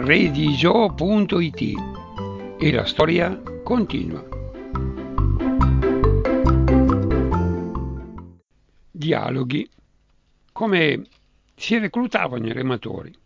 redigio.it e la storia continua. Dialoghi. Come si reclutavano i rematori.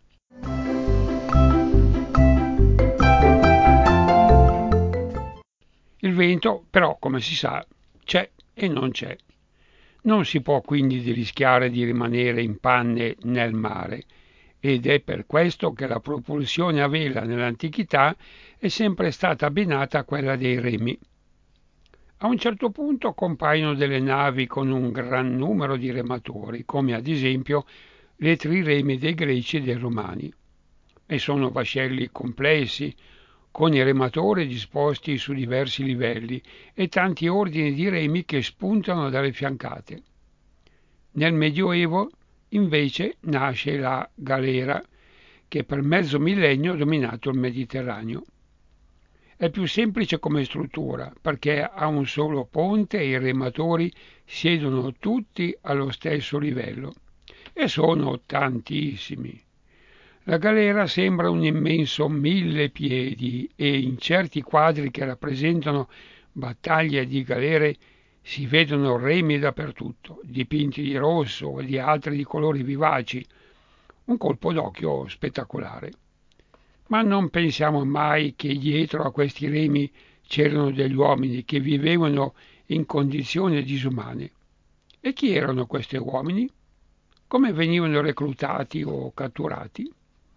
Il vento, però, come si sa, c'è e non c'è. Non si può quindi rischiare di rimanere in panne nel mare, ed è per questo che la propulsione a vela nell'antichità è sempre stata abbinata a quella dei remi. A un certo punto compaiono delle navi con un gran numero di rematori, come ad esempio le triremi dei Greci e dei Romani. E sono vascelli complessi, con i rematori disposti su diversi livelli e tanti ordini di remi che spuntano dalle fiancate. Nel Medioevo, invece, nasce la galera, che per mezzo millennio ha dominato il Mediterraneo. È più semplice come struttura, perché ha un solo ponte e i rematori siedono tutti allo stesso livello. E sono tantissimi. La galera sembra un immenso 1000 piedi e in certi quadri che rappresentano battaglie di galere si vedono remi dappertutto, dipinti di rosso e di altri di colori vivaci. Un colpo d'occhio spettacolare. Ma non pensiamo mai che dietro a questi remi c'erano degli uomini che vivevano in condizioni disumane. E chi erano questi uomini? Come venivano reclutati o catturati?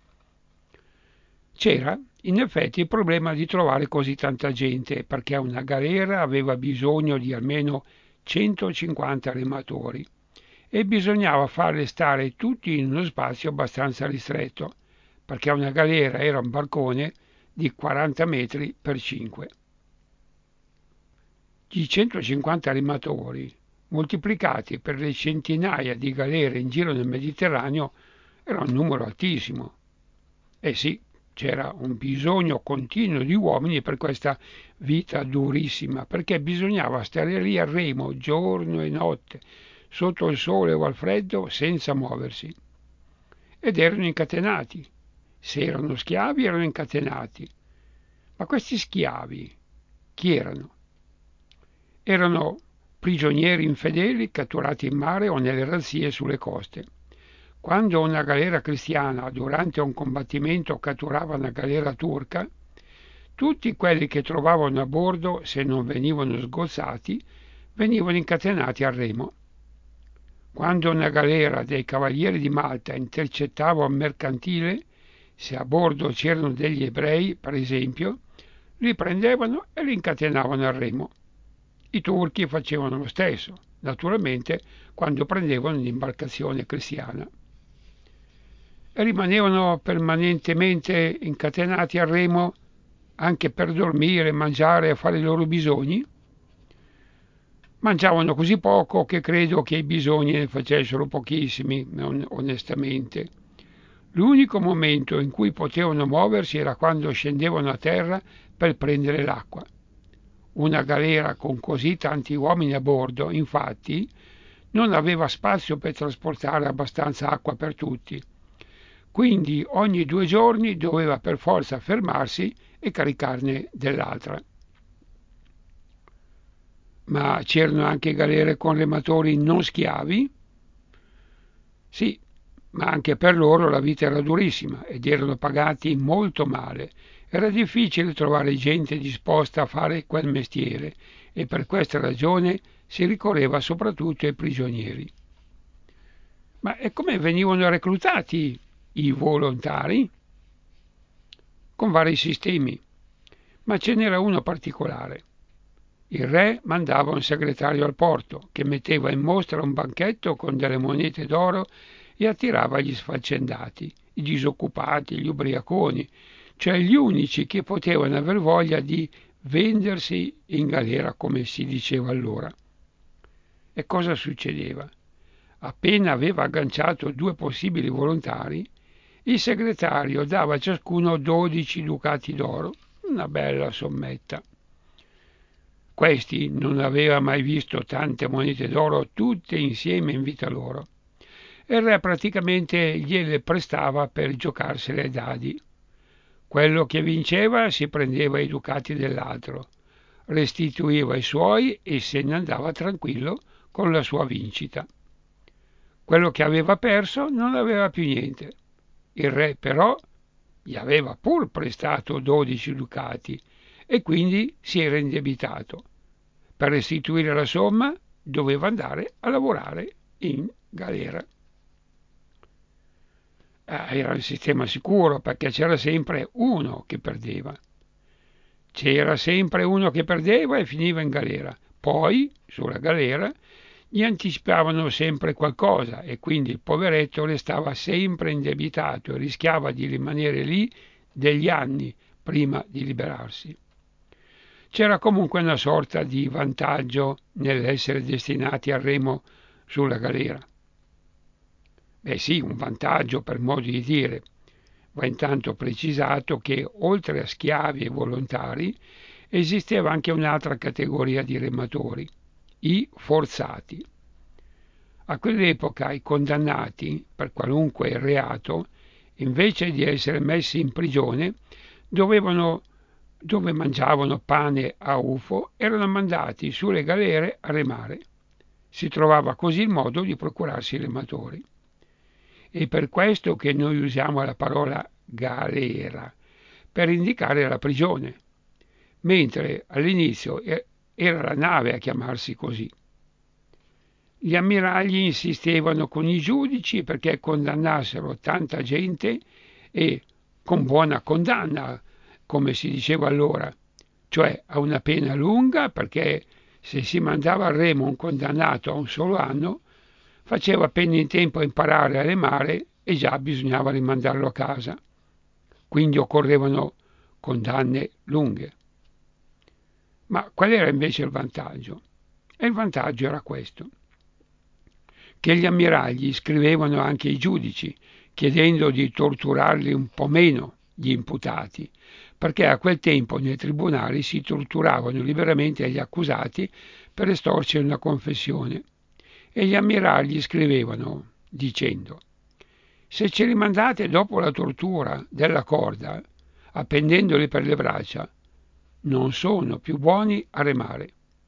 C'era in effetti il problema di trovare così tanta gente, perché una galera aveva bisogno di almeno 150 rematori e bisognava farli stare tutti in uno spazio abbastanza ristretto, perché una galera era un barcone di 40 metri per 5. I 150 rematori, moltiplicati per le centinaia di galere in giro nel Mediterraneo, era un numero altissimo. Eh sì, c'era un bisogno continuo di uomini per questa vita durissima, perché bisognava stare lì a remo giorno e notte, sotto il sole o al freddo, senza muoversi. Ed erano incatenati. Se erano schiavi, erano incatenati. Ma questi schiavi, chi erano? Erano prigionieri infedeli catturati in mare o nelle razzie sulle coste. Quando una galera cristiana durante un combattimento catturava una galera turca, tutti quelli che trovavano a bordo, se non venivano sgozzati, venivano incatenati al remo. Quando una galera dei cavalieri di Malta intercettava un mercantile, se a bordo c'erano degli ebrei, per esempio, li prendevano e li incatenavano al remo. I turchi facevano lo stesso, naturalmente, quando prendevano un'imbarcazione cristiana. E rimanevano permanentemente incatenati al remo anche per dormire, mangiare e fare i loro bisogni? Mangiavano così poco che credo che i bisogni ne facessero pochissimi, onestamente. L'unico momento in cui potevano muoversi era quando scendevano a terra per prendere l'acqua. Una galera con così tanti uomini a bordo, infatti, non aveva spazio per trasportare abbastanza acqua per tutti. Quindi ogni 2 giorni doveva per forza fermarsi e caricarne dell'altra. Ma c'erano anche galere con rematori non schiavi? Sì, ma anche per loro la vita era durissima ed erano pagati molto male. Era difficile trovare gente disposta a fare quel mestiere e per questa ragione si ricorreva soprattutto ai prigionieri. Ma e come venivano reclutati i volontari? Con vari sistemi, ma ce n'era uno particolare. Il re mandava un segretario al porto che metteva in mostra un banchetto con delle monete d'oro e attirava gli sfaccendati, i disoccupati, gli ubriaconi, cioè gli unici che potevano aver voglia di vendersi in galera, come si diceva allora. E cosa succedeva? Appena aveva agganciato 2 possibili volontari, il segretario dava a ciascuno 12 ducati d'oro, una bella sommetta. Questi non aveva mai visto tante monete d'oro tutte insieme in vita loro. Il re praticamente gliele prestava per giocarsele ai dadi. Quello che vinceva si prendeva i ducati dell'altro, restituiva i suoi e se ne andava tranquillo con la sua vincita. Quello che aveva perso non aveva più niente. Il re però gli aveva pur prestato 12 ducati e quindi si era indebitato. Per restituire la somma doveva andare a lavorare in galera. Era il sistema sicuro perché c'era sempre uno che perdeva. C'era sempre uno che perdeva e finiva in galera. Poi, sulla galera, gli anticipavano sempre qualcosa e quindi il poveretto restava sempre indebitato e rischiava di rimanere lì degli anni prima di liberarsi. C'era comunque una sorta di vantaggio nell'essere destinati al remo sulla galera. Beh sì, un vantaggio per modo di dire. Va intanto precisato che oltre a schiavi e volontari esisteva anche un'altra categoria di rematori, i forzati. A quell'epoca i condannati per qualunque reato, invece di essere messi in prigione, dove mangiavano pane a ufo, erano mandati sulle galere a remare. Si trovava così il modo di procurarsi i rematori. È per questo che noi usiamo la parola galera, per indicare la prigione, mentre all'inizio era la nave a chiamarsi così. Gli ammiragli insistevano con i giudici perché condannassero tanta gente e con buona condanna, come si diceva allora, cioè a una pena lunga perché se si mandava al remo un condannato a un solo anno, faceva appena in tempo a imparare a remare e già bisognava rimandarlo a casa. Quindi occorrevano condanne lunghe. Ma qual era invece il vantaggio? E il vantaggio era questo, che gli ammiragli scrivevano anche ai giudici, chiedendo di torturarli un po' meno gli imputati, perché a quel tempo nei tribunali si torturavano liberamente gli accusati per estorcere una confessione. E gli ammiragli scrivevano dicendo: se ci rimandate dopo la tortura della corda, appendendoli per le braccia, non sono più buoni a remare.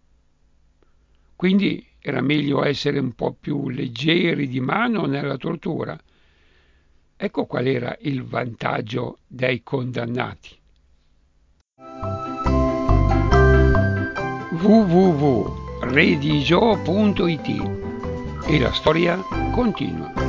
Quindi era meglio essere un po' più leggeri di mano nella tortura. Ecco qual era il vantaggio dei condannati. www.redigio.it e la storia continua.